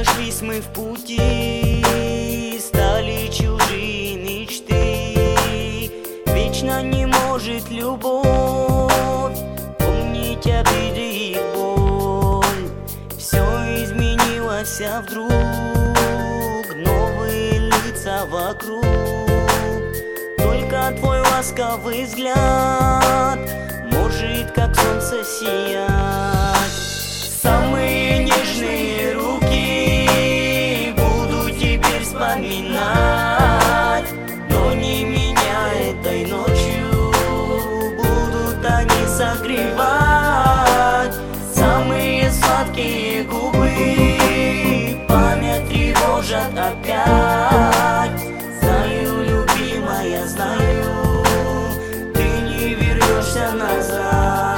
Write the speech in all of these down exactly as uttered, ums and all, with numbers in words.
Разошлись мы в пути, стали чужие мечты. Вечно не может любовь помнить обиды и боль. Все изменилось, а вдруг новые лица вокруг. Только твой ласковый взгляд может как солнце сиять. Самые нежные руки буду теперь вспоминать, но не меня этой ночью будут они согревать. Самые сладкие губы память тревожат опять. Знаю, любимая, знаю, ты не вернешься назад.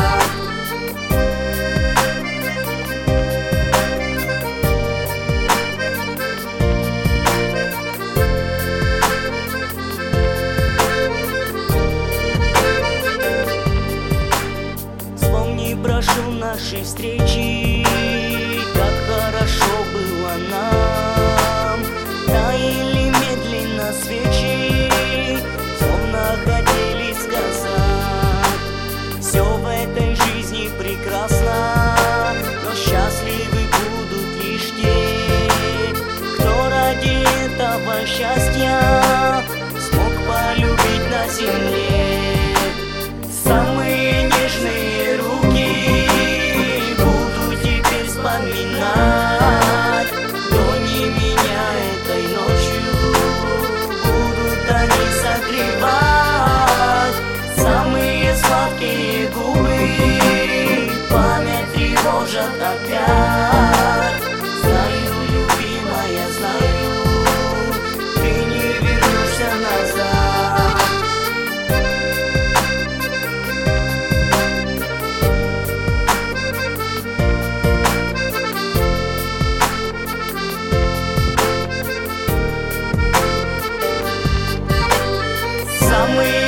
Прошу наши встречи, как хорошо было нам. Таяли медленно свечи, словно хотели сказать: все в этой жизни прекрасно, но счастливы будут лишь те, кто ради этого счастья смог полюбить на земле. Самые нежные руки буду теперь вспоминать, но не меня этой ночью будут они согревать. Самые сладкие губы память тревожат опять. Знаю, любимая, знаю, ты не вернешься назад. Мы